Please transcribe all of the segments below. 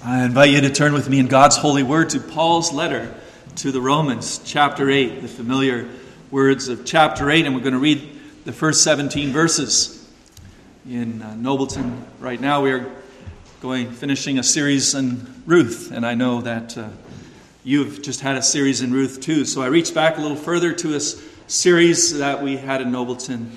I invite you to turn with me in God's holy word to Paul's letter to the Romans, chapter 8, the familiar words of chapter 8, and we're going to read the first 17 verses. In Nobleton right now we are finishing a series in Ruth, and I know that you've just had a series in Ruth too, so I reached back a little further to a series that we had in Nobleton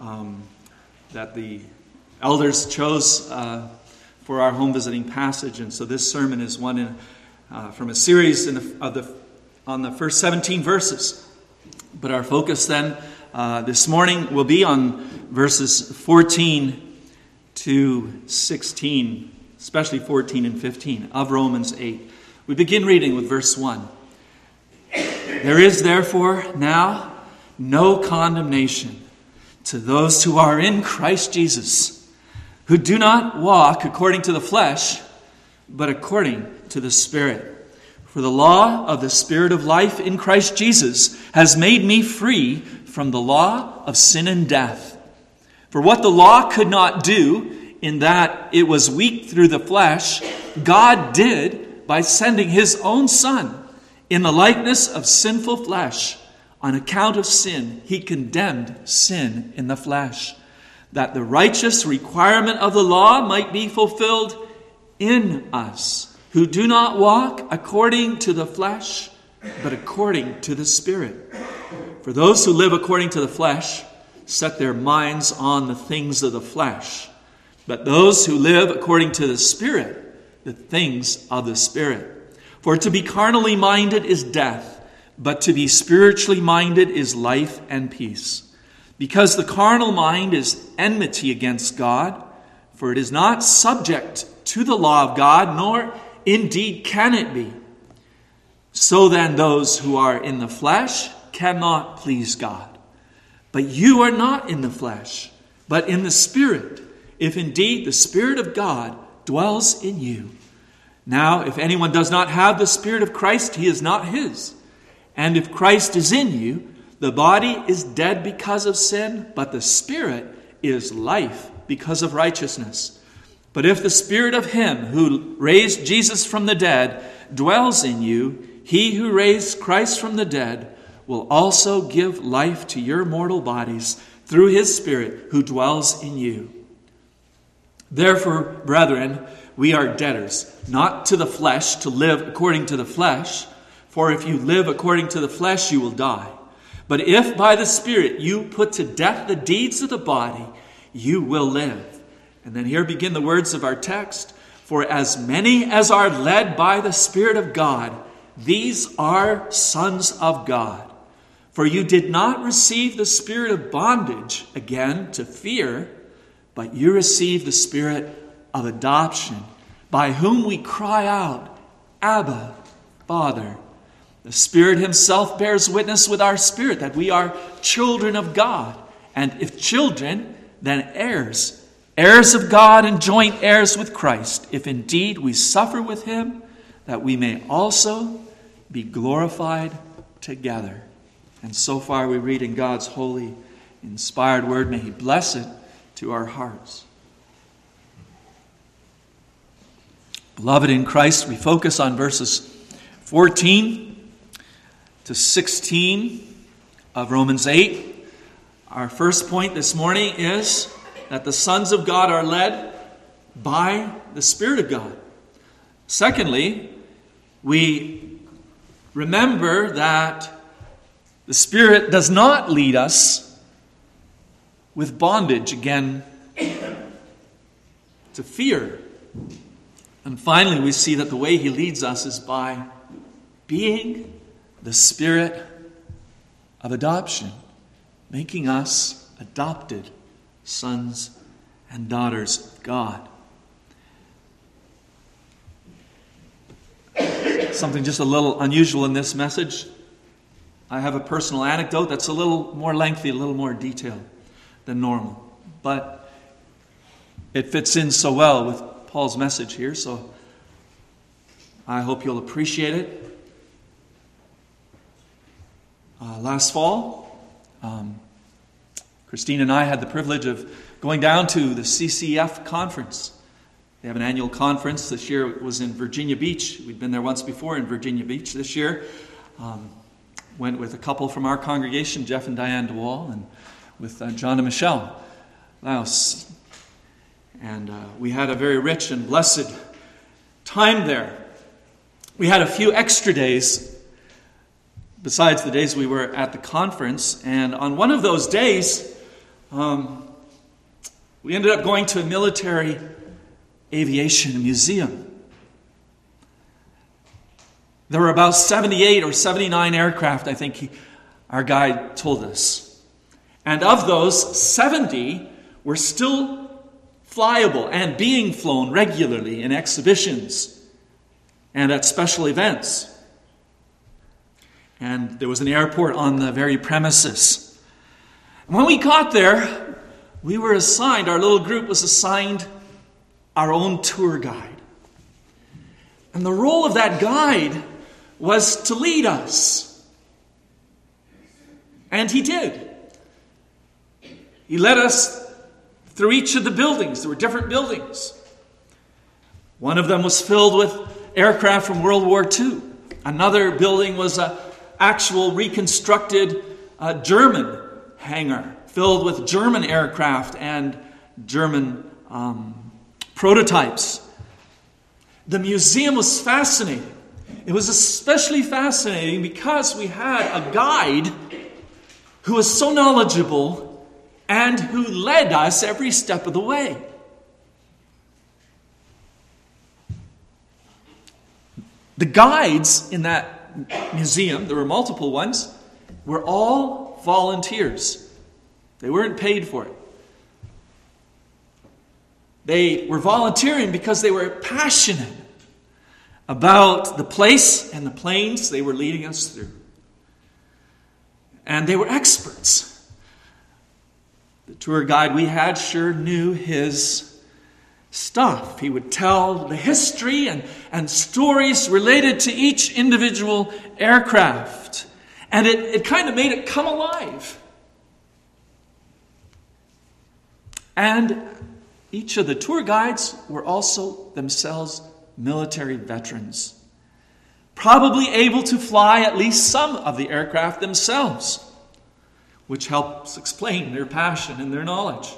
that the elders chose for our home visiting passage, and so this sermon is one from a series on the first 17 verses. But our focus then this morning will be on verses 14 to 16, especially 14 and 15 of Romans 8. We begin reading with verse 1. There is therefore now no condemnation to those who are in Christ Jesus, who do not walk according to the flesh, but according to the Spirit. For the law of the Spirit of life in Christ Jesus has made me free from the law of sin and death. For what the law could not do, in that it was weak through the flesh, God did by sending his own Son in the likeness of sinful flesh. On account of sin, he condemned sin in the flesh, that the righteous requirement of the law might be fulfilled in us, who do not walk according to the flesh, but according to the Spirit. For those who live according to the flesh set their minds on the things of the flesh, but those who live according to the Spirit, the things of the Spirit. For to be carnally minded is death, but to be spiritually minded is life and peace. Because the carnal mind is enmity against God, for it is not subject to the law of God, nor indeed can it be. So then those who are in the flesh cannot please God. But you are not in the flesh, but in the Spirit, if indeed the Spirit of God dwells in you. Now, if anyone does not have the Spirit of Christ, he is not his. And if Christ is in you, the body is dead because of sin, but the Spirit is life because of righteousness. But if the Spirit of him who raised Jesus from the dead dwells in you, he who raised Christ from the dead will also give life to your mortal bodies through his Spirit who dwells in you. Therefore, brethren, we are debtors, not to the flesh, to live according to the flesh. For if you live according to the flesh, you will die. But if by the Spirit you put to death the deeds of the body, you will live. And then here begin the words of our text. For as many as are led by the Spirit of God, these are sons of God. For you did not receive the spirit of bondage, again, to fear, but you received the Spirit of adoption, by whom we cry out, Abba, Father. The Spirit himself bears witness with our spirit that we are children of God. And if children, then heirs. Heirs of God and joint heirs with Christ, if indeed we suffer with him, that we may also be glorified together. And so far we read in God's holy, inspired word. May he bless it to our hearts. Beloved in Christ, we focus on verses 14 to 16 of Romans 8. Our first point this morning is that the sons of God are led by the Spirit of God. Secondly, we remember that the Spirit does not lead us with bondage, again, to fear. And finally, we see that the way he leads us is by being the Spirit of adoption, making us adopted sons and daughters of God. Something just a little unusual in this message. I have a personal anecdote that's a little more lengthy, a little more detailed than normal. But it fits in so well with Paul's message here, so I hope you'll appreciate it. Last fall, Christine and I had the privilege of going down to the CCF conference They have an annual conference. This year it was in Virginia Beach. We'd been there once before in Virginia Beach. This year, went with a couple from our congregation, Jeff and Diane DeWall, and with John and Michelle Laos. And we had a very rich and blessed time there. We had a few extra days besides the days we were at the conference. And on one of those days, we ended up going to a military aviation museum. There were about 78 or 79 aircraft, I think our guide told us. And of those, 70 were still flyable and being flown regularly in exhibitions and at special events. And there was an airport on the very premises. And when we got there, we were assigned, our little group was assigned our own tour guide. And the role of that guide was to lead us. And he did. He led us through each of the buildings. There were different buildings. One of them was filled with aircraft from World War II. Another building was an actual reconstructed German hangar filled with German aircraft and German prototypes. The museum was fascinating. It was especially fascinating because we had a guide who was so knowledgeable and who led us every step of the way. The guides in that museum, there were multiple ones, were all volunteers. They weren't paid for it. They were volunteering because they were passionate about the place and the planes they were leading us through. And they were experts. The tour guide we had sure knew his stuff. He would tell the history and stories related to each individual aircraft. And it kind of made it come alive. And each of the tour guides were also themselves military veterans, probably able to fly at least some of the aircraft themselves, which helps explain their passion and their knowledge.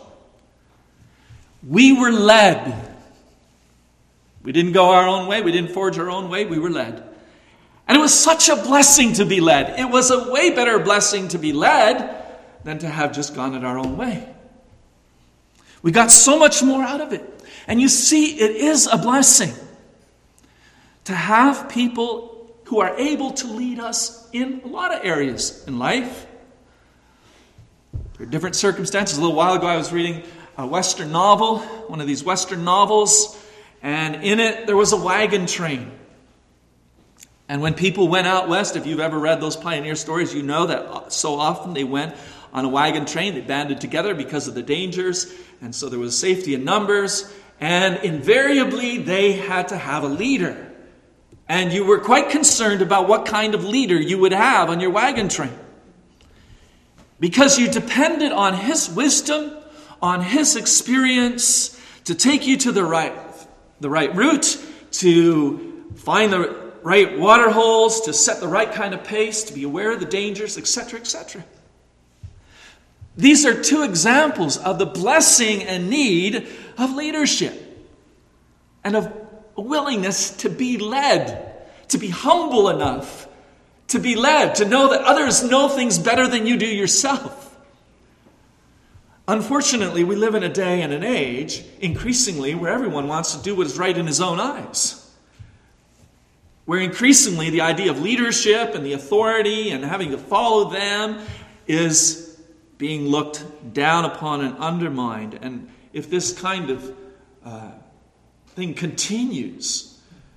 We were led. We didn't go our own way. We didn't forge our own way. We were led. And it was such a blessing to be led. It was a way better blessing to be led than to have just gone it our own way. We got so much more out of it. And you see, it is a blessing to have people who are able to lead us in a lot of areas in life. There are different circumstances. A little while ago I was reading a Western novel, one of these Western novels, and in it there was a wagon train. And when people went out west, if you've ever read those pioneer stories, you know that so often they went on a wagon train. They banded together because of the dangers, and so there was safety in numbers, and invariably they had to have a leader. And you were quite concerned about what kind of leader you would have on your wagon train, because you depended on his wisdom, on his experience to take you to the right route, to find the right water holes, to set the right kind of pace, to be aware of the dangers, etc., etc. These are two examples of the blessing and need of leadership and of a willingness to be led, to be humble enough to be led, to know that others know things better than you do yourself. Unfortunately, we live in a day and an age, increasingly, where everyone wants to do what is right in his own eyes. Where increasingly the idea of leadership and the authority and having to follow them is being looked down upon and undermined. And if this kind of thing continues,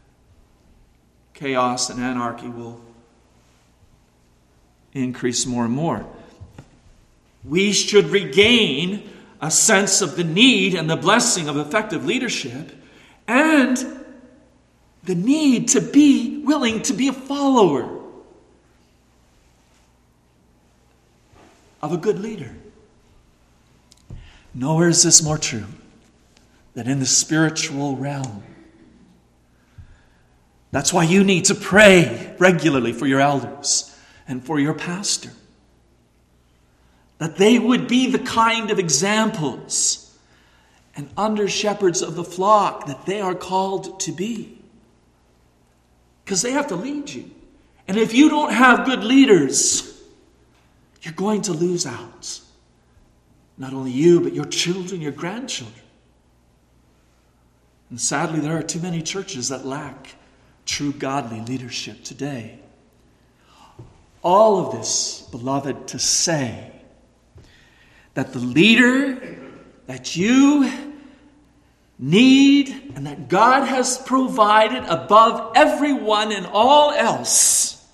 chaos and anarchy will increase more and more. We should regain a sense of the need and the blessing of effective leadership and the need to be willing to be a follower of a good leader. Nowhere is this more true than in the spiritual realm. That's why you need to pray regularly for your elders and for your pastor, that they would be the kind of examples and under shepherds of the flock that they are called to be. Because they have to lead you. And if you don't have good leaders, you're going to lose out. Not only you, but your children, your grandchildren. And sadly, there are too many churches that lack true godly leadership today. All of this, beloved, to say that the leader that you need and that God has provided above everyone and all else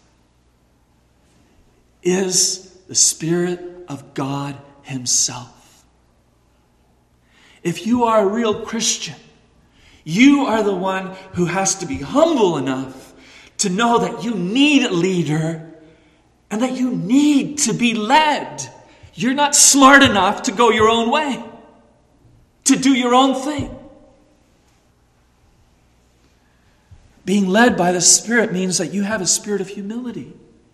is the Spirit of God Himself. If you are a real Christian, you are the one who has to be humble enough to know that you need a leader and that you need to be led. You're not smart enough to go your own way, to do your own thing. Being led by the Spirit means that you have a spirit of humility.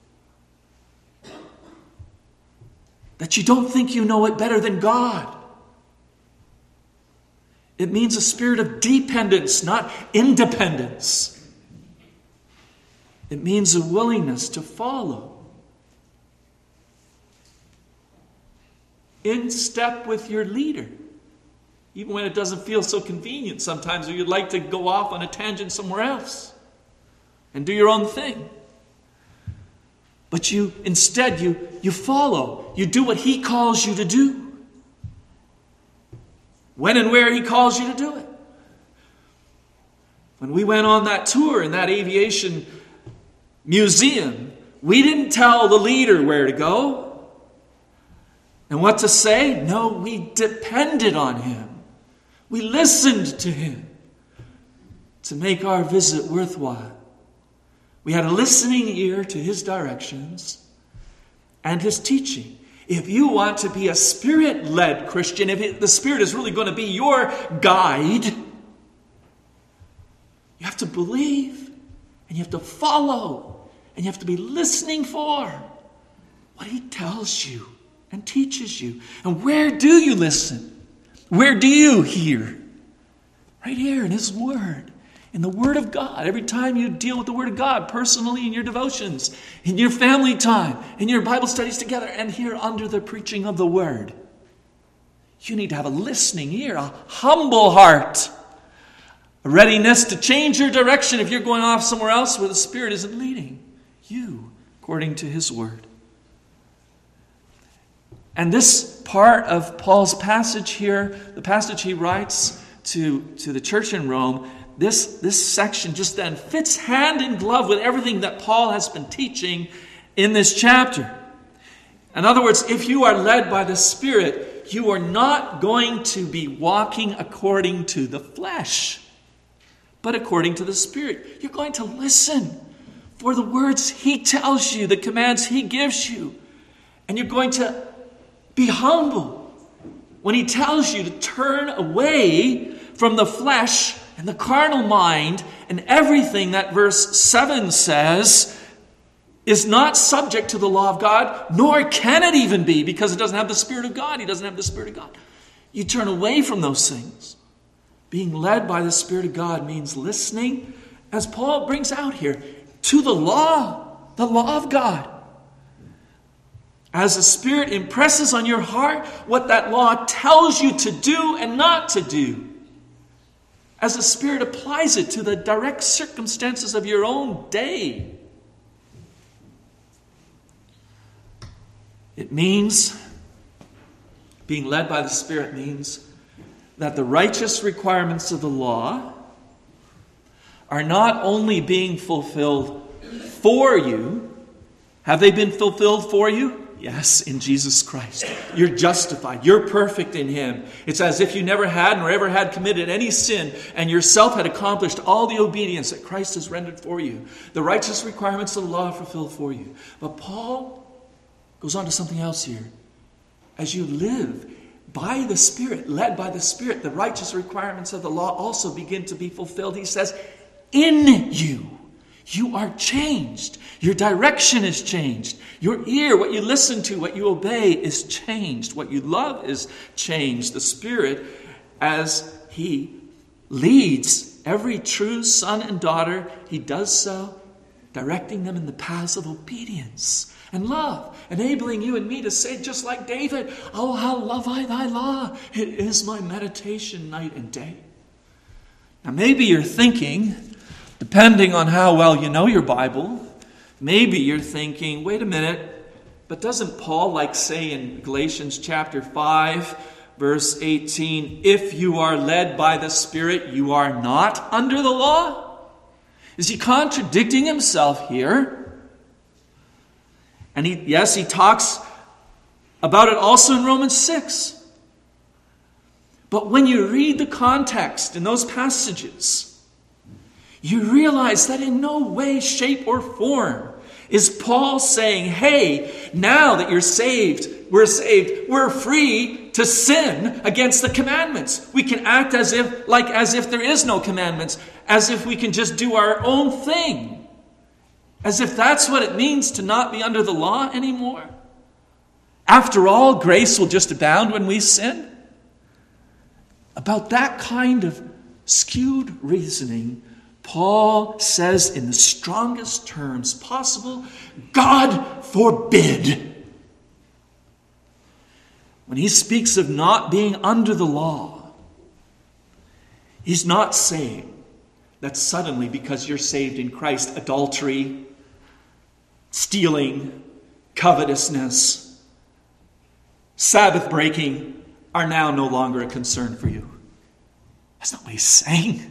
That you don't think you know it better than God. It means a spirit of dependence, not independence. It means a willingness to follow in step with your leader. Even when it doesn't feel so convenient sometimes, or you'd like to go off on a tangent somewhere else and do your own thing. But you follow. You do what He calls you to do. When and where He calls you to do it. When we went on that tour in that aviation museum, we didn't tell the leader where to go and what to say. No, we depended on him. We listened to him to make our visit worthwhile. We had a listening ear to his directions and his teaching. If you want to be a Spirit-led Christian, if the Spirit is really going to be your guide, you have to believe and you have to follow and you have to be listening for what He tells you and teaches you. And where do you listen? Where do you hear? Right here in His Word. In the Word of God. Every time you deal with the Word of God, personally in your devotions, in your family time, in your Bible studies together, and here under the preaching of the Word, you need to have a listening ear, a humble heart, a readiness to change your direction if you're going off somewhere else where the Spirit isn't leading you according to His Word. And this part of Paul's passage here, the passage he writes to the church in Rome, this section just then fits hand in glove with everything that Paul has been teaching in this chapter. In other words, if you are led by the Spirit, you are not going to be walking according to the flesh, but according to the Spirit. You're going to listen for the words He tells you, the commands He gives you. And you're going to be humble when He tells you to turn away from the flesh and the carnal mind and everything that verse 7 says is not subject to the law of God, nor can it even be, because it doesn't have the Spirit of God. He doesn't have the Spirit of God. You turn away from those things. Being led by the Spirit of God means listening, as Paul brings out here, to the law of God. As the Spirit impresses on your heart what that law tells you to do and not to do. As the Spirit applies it to the direct circumstances of your own day. It means, being led by the Spirit means that the righteous requirements of the law are not only being fulfilled for you. Have they been fulfilled for you? Yes, in Jesus Christ. You're justified. You're perfect in Him. It's as if you never had nor ever had committed any sin and yourself had accomplished all the obedience that Christ has rendered for you. The righteous requirements of the law are fulfilled for you. But Paul goes on to something else here. As you live by the Spirit, led by the Spirit, the righteous requirements of the law also begin to be fulfilled. He says, in you, you are changed. Your direction is changed. Your ear, what you listen to, what you obey is changed. What you love is changed. The Spirit, as He leads every true son and daughter, He does so, directing them in the paths of obedience and love, enabling you and me to say, just like David, oh, how love I thy law. It is my meditation night and day. Now maybe you're thinking, depending on how well you know your Bible, maybe you're thinking, wait a minute, but doesn't Paul say in Galatians chapter 5, verse 18, if you are led by the Spirit, you are not under the law? Is he contradicting himself here? And he talks about it also in Romans 6. But when you read the context in those passages, you realize that in no way, shape, or form is Paul saying, hey, now that you're saved, we're free to sin against the commandments. We can act as if there is no commandments, as if we can just do our own thing. As if that's what it means to not be under the law anymore. After all, grace will just abound when we sin. About that kind of skewed reasoning, Paul says in the strongest terms possible, God forbid. When he speaks of not being under the law, he's not saying that suddenly, because you're saved in Christ, adultery, stealing, covetousness, Sabbath breaking are now no longer a concern for you. That's not what he's saying.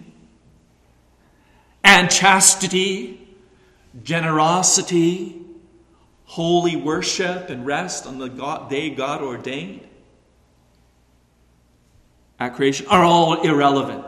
And chastity, generosity, holy worship, and rest on the day God ordained at creation are all irrelevant.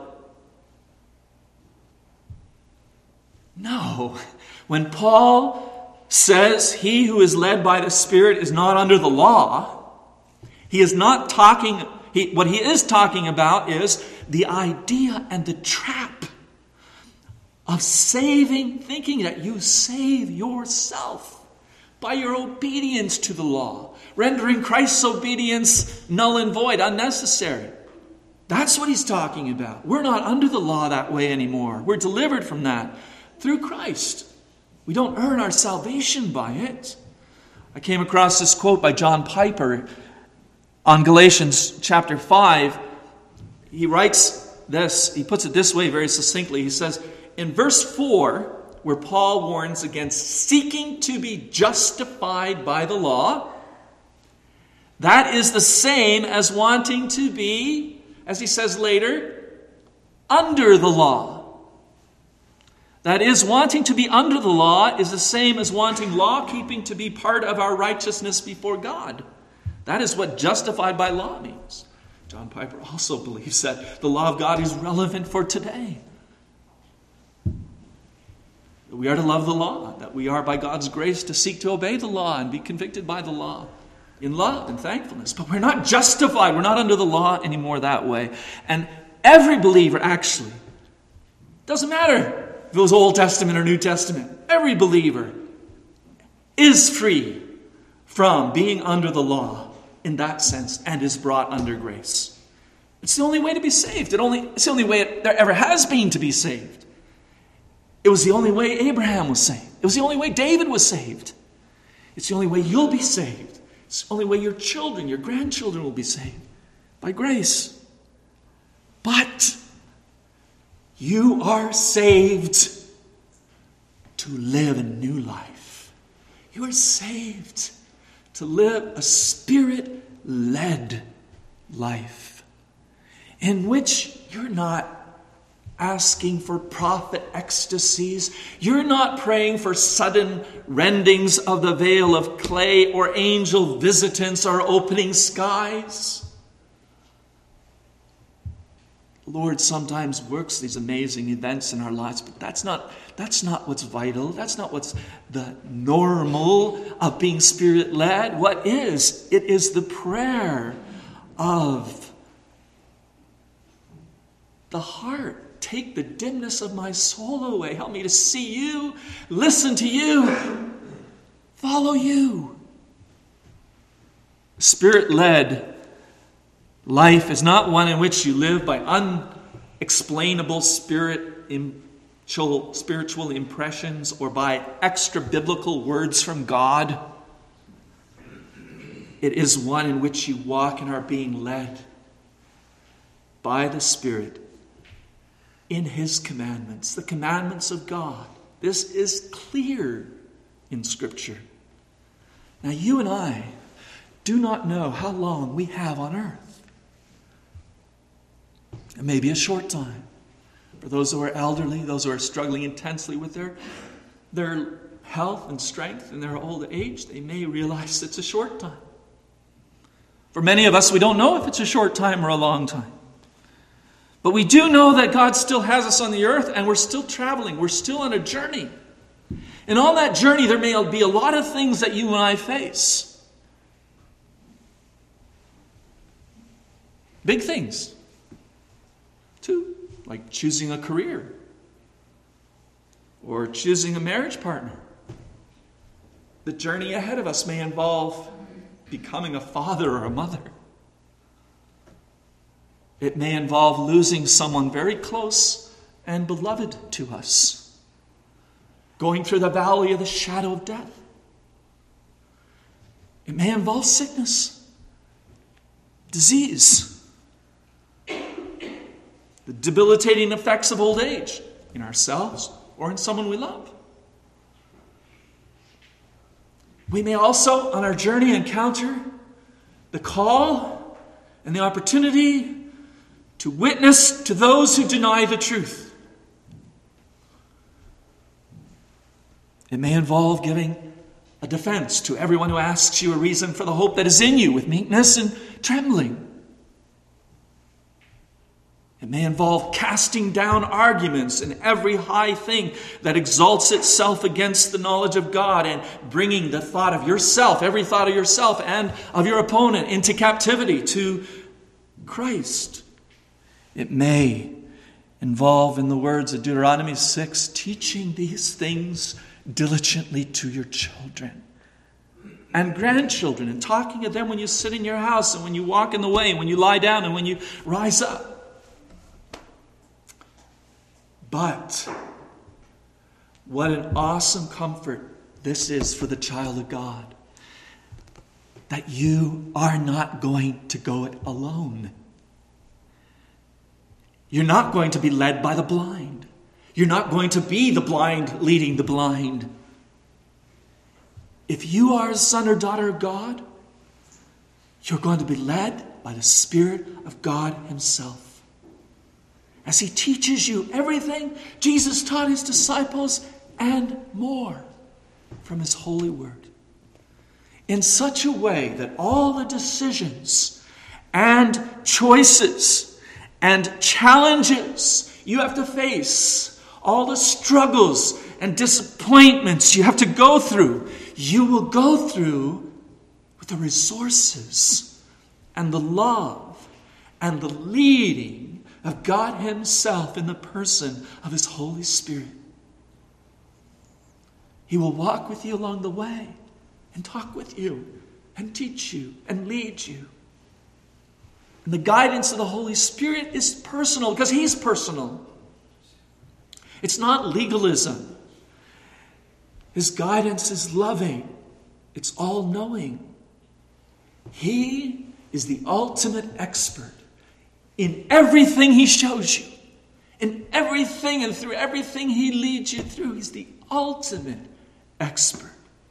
No. When Paul says he who is led by the Spirit is not under the law, he is not talking, what he is talking about is the idea and the trap of thinking that you save yourself by your obedience to the law, rendering Christ's obedience null and void, unnecessary. That's what he's talking about. We're not under the law that way anymore. We're delivered from that through Christ. We don't earn our salvation by it. I came across this quote by John Piper on Galatians chapter 5. He writes this, he puts it this way very succinctly. He says, in verse 4, where Paul warns against seeking to be justified by the law, that is the same as wanting to be, as he says later, under the law. That is, wanting to be under the law is the same as wanting law-keeping to be part of our righteousness before God. That is what justified by law means. John Piper also believes that the law of God is relevant for today. That we are to love the law, that we are by God's grace to seek to obey the law and be convicted by the law in love and thankfulness. But we're not justified, we're not under the law anymore that way. And every believer actually, doesn't matter if it was Old Testament or New Testament, every believer is free from being under the law in that sense and is brought under grace. It's the only way to be saved. It's the only way there ever has been to be saved. It was the only way Abraham was saved. It was the only way David was saved. It's the only way you'll be saved. It's the only way your children, your grandchildren will be saved. By grace. But you are saved to live a new life. You are saved to live a Spirit-led life in which you're not asking for prophet ecstasies. You're not praying for sudden rendings of the veil of clay or angel visitants or opening skies. The Lord sometimes works these amazing events in our lives, but that's not what's vital. That's not what's the normal of being Spirit-led. What is? It is the prayer of the heart. Take the dimness of my soul away. Help me to see you, listen to you, follow you. Spirit-led life is not one in which you live by unexplainable spiritual impressions or by extra biblical words from God. It is one in which you walk and are being led by the Spirit in His commandments, the commandments of God. This is clear in Scripture. Now, you and I do not know how long we have on earth. It may be a short time. For those who are elderly, those who are struggling intensely with their health and strength in their old age, they may realize it's a short time. For many of us, we don't know if it's a short time or a long time. But we do know that God still has us on the earth and we're still traveling. We're still on a journey. And on that journey, there may be a lot of things that you and I face. Big things, too, like choosing a career or choosing a marriage partner. The journey ahead of us may involve becoming a father or a mother. It may involve losing someone very close and beloved to us. Going through the valley of the shadow of death. It may involve sickness, disease, the debilitating effects of old age in ourselves or in someone we love. We may also, on our journey, encounter the call and the opportunity to witness to those who deny the truth. It may involve giving a defense to everyone who asks you a reason for the hope that is in you with meekness and trembling. It may involve casting down arguments and every high thing that exalts itself against the knowledge of God and bringing the thought of yourself, every thought of yourself and of your opponent into captivity to Christ. It may involve, in the words of Deuteronomy 6, teaching these things diligently to your children and grandchildren and talking to them when you sit in your house and when you walk in the way and when you lie down and when you rise up. But what an awesome comfort this is for the child of God, that you are not going to go it alone. You're not going to be led by the blind. You're not going to be the blind leading the blind. If you are a son or daughter of God, you're going to be led by the Spirit of God Himself. As He teaches you everything Jesus taught His disciples and more from His holy word. In such a way that all the decisions and choices and challenges you have to face, all the struggles and disappointments you have to go through, you will go through with the resources and the love and the leading of God Himself in the person of His Holy Spirit. He will walk with you along the way and talk with you and teach you and lead you. And the guidance of the Holy Spirit is personal because He's personal. It's not legalism. His guidance is loving. It's all-knowing. He is the ultimate expert in everything He shows you. In everything and through everything He leads you through. He's the ultimate expert.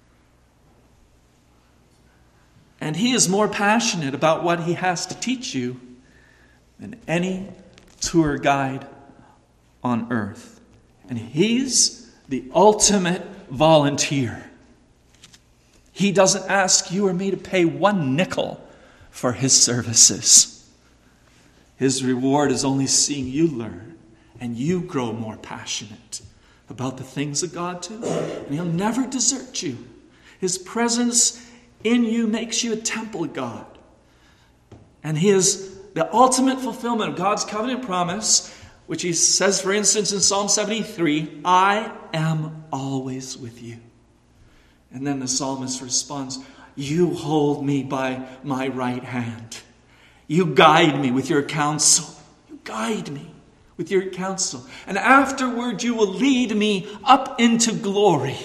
And He is more passionate about what He has to teach you than any tour guide on earth. And He's the ultimate volunteer. He doesn't ask you or me to pay one nickel for His services. His reward is only seeing you learn and you grow more passionate about the things of God too. And He'll never desert you. His presence in you makes you a temple of God. And he is the ultimate fulfillment of God's covenant promise, which he says, for instance, in Psalm 73, I am always with you. And then the psalmist responds, you hold me by my right hand. You guide me with your counsel. You guide me with your counsel. And afterward you will lead me up into glory.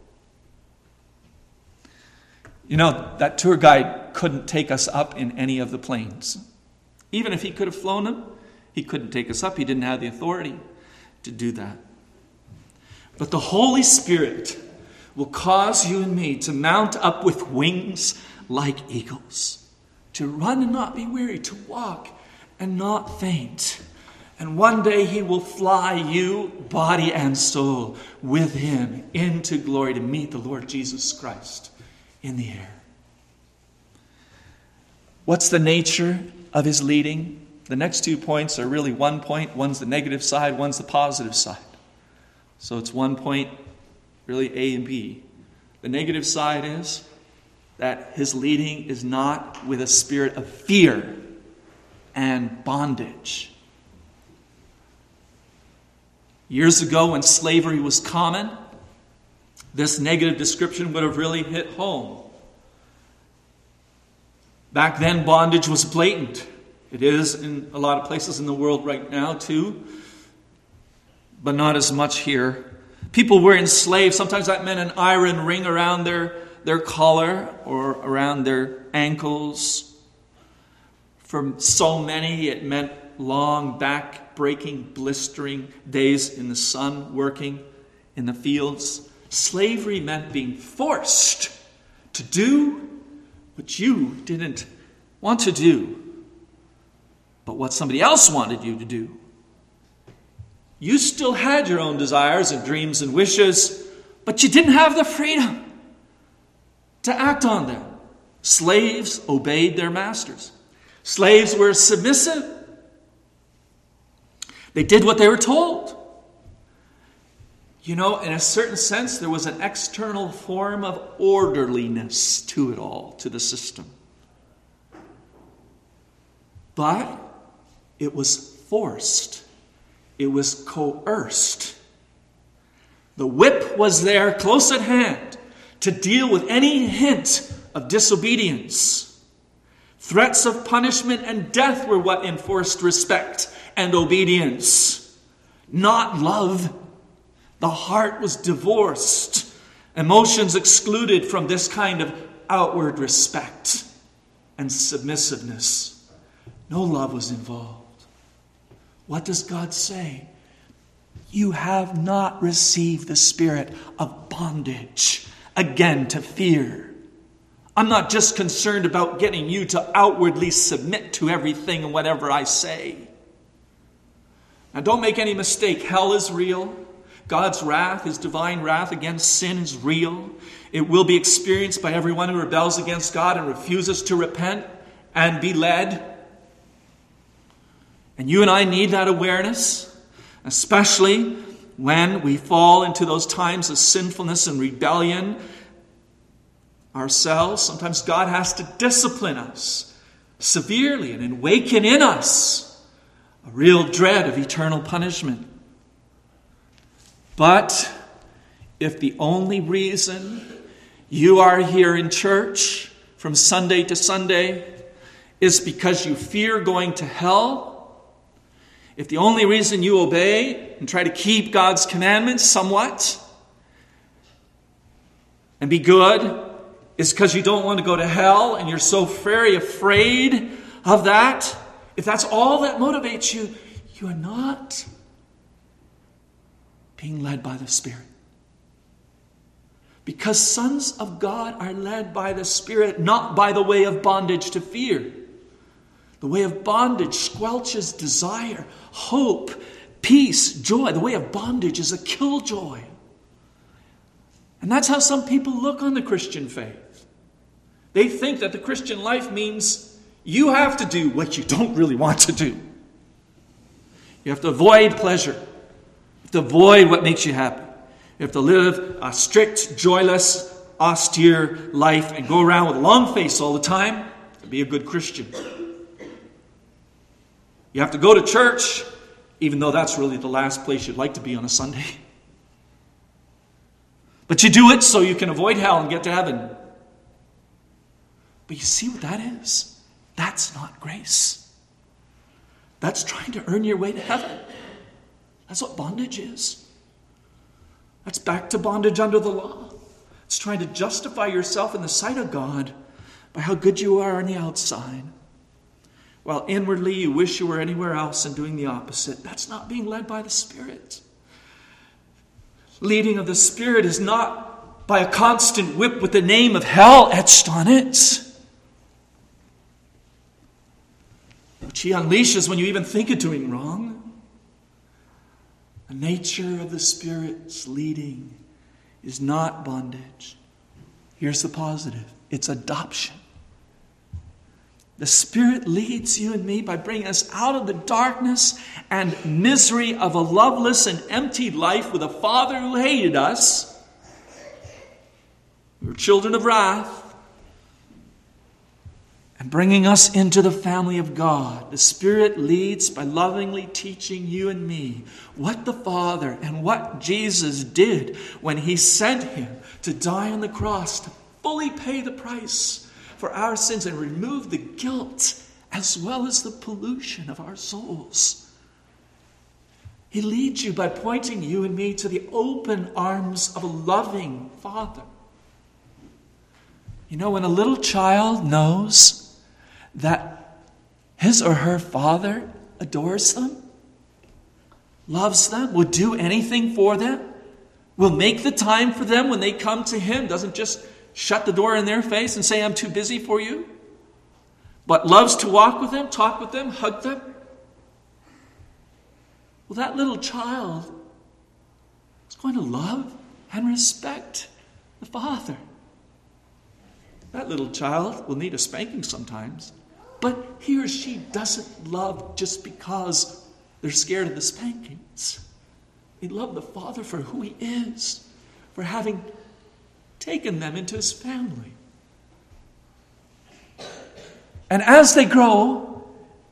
You know, that tour guide couldn't take us up in any of the planes. Even if he could have flown them, he couldn't take us up. He didn't have the authority to do that. But the Holy Spirit will cause you and me to mount up with wings like eagles, to run and not be weary, to walk and not faint. And one day he will fly you, body and soul, with him into glory to meet the Lord Jesus Christ in the air. What's the nature of his leading? The next 2 points are really one point. One's the negative side, one's the positive side. So it's 1 point, really A and B. The negative side is that his leading is not with a spirit of fear and bondage. Years ago, when slavery was common, this negative description would have really hit home. Back then, bondage was blatant. It is in a lot of places in the world right now, too, but not as much here. People were enslaved. Sometimes that meant an iron ring around their collar or around their ankles. For so many, it meant long, back-breaking, blistering days in the sun, working in the fields. Slavery meant being forced to do what you didn't want to do, but what somebody else wanted you to do. You still had your own desires and dreams and wishes, but you didn't have the freedom to act on them. Slaves obeyed their masters. Slaves were submissive. They did what they were told. You know, in a certain sense, there was an external form of orderliness to it all, to the system. But it was forced. It was coerced. The whip was there close at hand to deal with any hint of disobedience. Threats of punishment and death were what enforced respect and obedience, not love. The heart was divorced, emotions excluded from this kind of outward respect and submissiveness. No love was involved. What does God say? You have not received the spirit of bondage, again to fear. I'm not just concerned about getting you to outwardly submit to everything and whatever I say. Now don't make any mistake, hell is real. God's wrath, his divine wrath against sin is real. It will be experienced by everyone who rebels against God and refuses to repent and be led. And you and I need that awareness, especially when we fall into those times of sinfulness and rebellion ourselves. Sometimes God has to discipline us severely and awaken in us a real dread of eternal punishment. But if the only reason you are here in church from Sunday to Sunday is because you fear going to hell, if the only reason you obey and try to keep God's commandments somewhat and be good is because you don't want to go to hell and you're so very afraid of that, if that's all that motivates you, you are not being led by the Spirit. Because sons of God are led by the Spirit, not by the way of bondage to fear. The way of bondage squelches desire, hope, peace, joy. The way of bondage is a killjoy. And that's how some people look on the Christian faith. They think that the Christian life means you have to do what you don't really want to do. You have to avoid pleasure. You have to avoid what makes you happy. You have to live a strict, joyless, austere life and go around with a long face all the time to be a good Christian. You have to go to church, even though that's really the last place you'd like to be on a Sunday. But you do it so you can avoid hell and get to heaven. But you see what that is? That's not grace. That's trying to earn your way to heaven. That's what bondage is. That's back to bondage under the law. It's trying to justify yourself in the sight of God by how good you are on the outside, while inwardly you wish you were anywhere else and doing the opposite. That's not being led by the Spirit. Leading of the Spirit is not by a constant whip with the name of hell etched on it, which he unleashes when you even think of doing wrong. The nature of the Spirit's leading is not bondage. Here's the positive. It's adoption. The Spirit leads you and me by bringing us out of the darkness and misery of a loveless and empty life with a Father who hated us. We were children of wrath. And bringing us into the family of God. The Spirit leads by lovingly teaching you and me what the Father and what Jesus did when he sent him to die on the cross to fully pay the price for our sins and remove the guilt as well as the pollution of our souls. He leads you by pointing you and me to the open arms of a loving Father. You know, when a little child knows that his or her father adores them, loves them, will do anything for them, will make the time for them when they come to him, doesn't just shut the door in their face and say, I'm too busy for you, but loves to walk with them, talk with them, hug them. Well, that little child is going to love and respect the Father. That little child will need a spanking sometimes, but he or she doesn't love just because they're scared of the spankings. They love the Father for who he is, for having taken them into his family. And as they grow,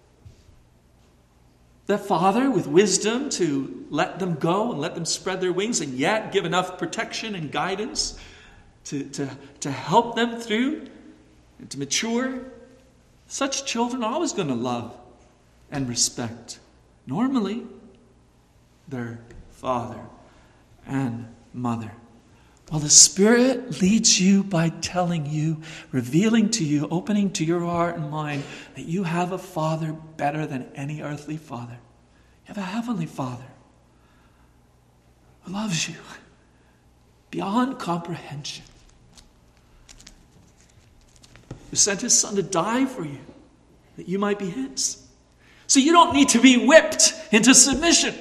the Father, with wisdom to let them go and let them spread their wings, and yet give enough protection and guidance to help them through and to mature, such children are always going to love and respect, normally, their father and mother. Well, the Spirit leads you by telling you, revealing to you, opening to your heart and mind that you have a Father better than any earthly father. You have a heavenly Father who loves you beyond comprehension, who sent his Son to die for you, that you might be his. So you don't need to be whipped into submission,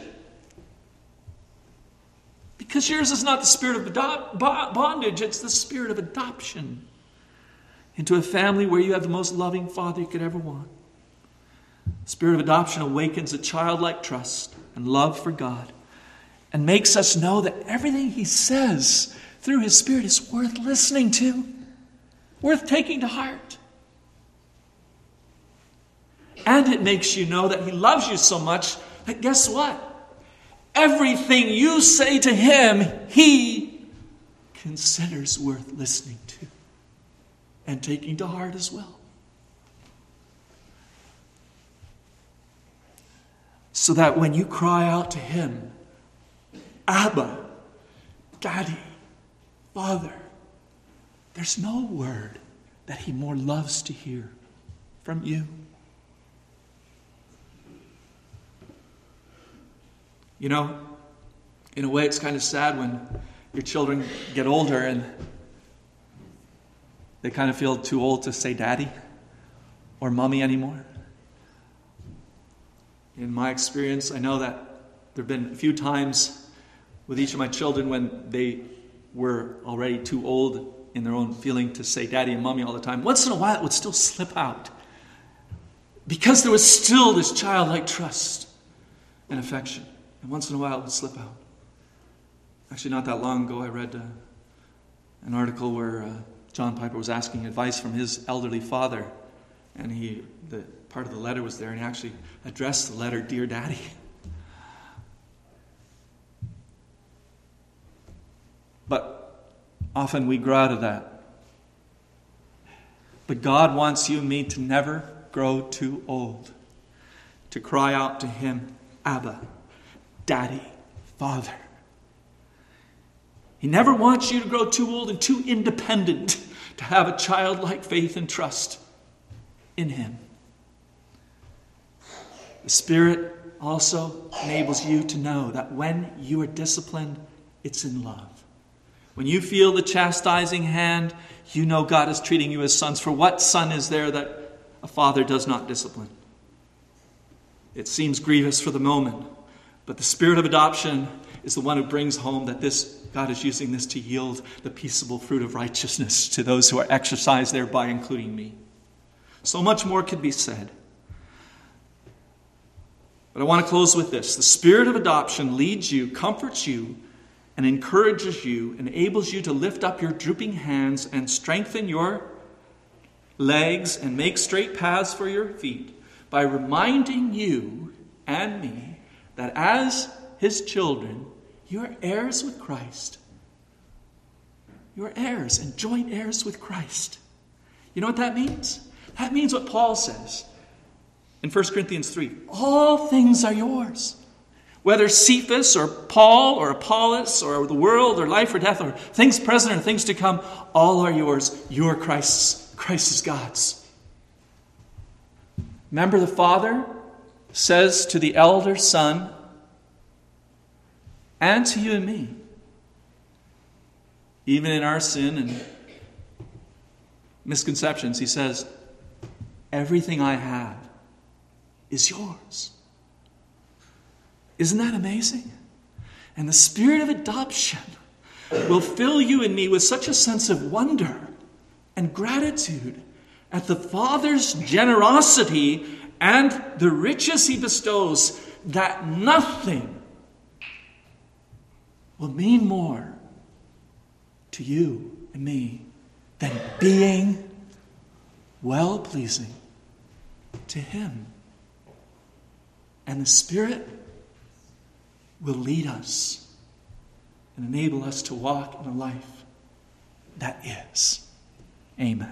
because yours is not the spirit of bondage, it's the spirit of adoption into a family where you have the most loving Father you could ever want. The spirit of adoption awakens a childlike trust and love for God, and makes us know that everything he says through his Spirit is worth listening to, worth taking to heart. And it makes you know that he loves you so much that guess what? Everything you say to him, he considers worth listening to and taking to heart as well. So that when you cry out to him, Abba, Daddy, Father, there's no word that he more loves to hear from you. You know, in a way it's kind of sad when your children get older and they kind of feel too old to say daddy or mommy anymore. In my experience, I know that there have been a few times with each of my children when they were already too old in their own feeling to say daddy and mommy all the time. Once in a while it would still slip out, because there was still this childlike trust and affection. And once in a while it would slip out. Actually, not that long ago I read an article where John Piper was asking advice from his elderly father. And the part of the letter was there, and he actually addressed the letter, "Dear Daddy." But often we grow out of that. But God wants you and me to never grow too old to cry out to him, "Abba, Daddy, Father." He never wants you to grow too old and too independent to have a childlike faith and trust in him. The Spirit also enables you to know that when you are disciplined, it's in love. When you feel the chastising hand, you know God is treating you as sons. For what son is there that a father does not discipline? It seems grievous for the moment, but the Spirit of adoption is the one who brings home that God is using this to yield the peaceable fruit of righteousness to those who are exercised thereby, including me. So much more could be said. But I want to close with this. The Spirit of adoption leads you, comforts you, and encourages you, enables you to lift up your drooping hands and strengthen your legs and make straight paths for your feet by reminding you and me that as his children, you are heirs with Christ. You are heirs and joint heirs with Christ. You know what that means? That means what Paul says in 1 Corinthians 3. All things are yours. Whether Cephas or Paul or Apollos or the world or life or death or things present or things to come, all are yours. You are Christ's. Christ is God's. Remember, the Father says to the elder son and to you and me, even in our sin and misconceptions, he says, everything I have is yours. Isn't that amazing? And the Spirit of adoption will fill you and me with such a sense of wonder and gratitude at the Father's generosity and the riches he bestows that nothing will mean more to you and me than being well-pleasing to him. And the Spirit will lead us and enable us to walk in a life that is. Amen.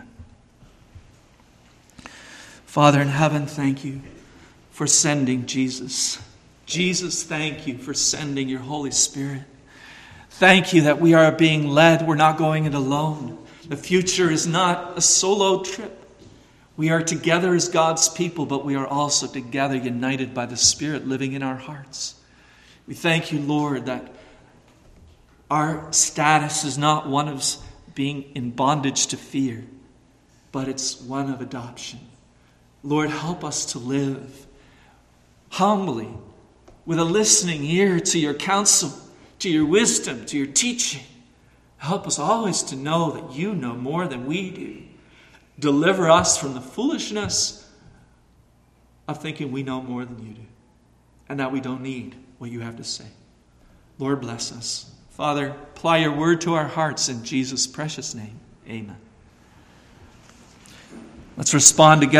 Father in heaven, thank you for sending Jesus. Jesus, thank you for sending your Holy Spirit. Thank you that we are being led. We're not going it alone. The future is not a solo trip. We are together as God's people, but we are also together united by the Spirit living in our hearts. We thank you, Lord, that our status is not one of being in bondage to fear, but it's one of adoption. Lord, help us to live humbly with a listening ear to your counsel, to your wisdom, to your teaching. Help us always to know that you know more than we do. Deliver us from the foolishness of thinking we know more than you do and that we don't need what you have to say. Lord, bless us. Father, apply your word to our hearts in Jesus' precious name. Amen. Let's respond together.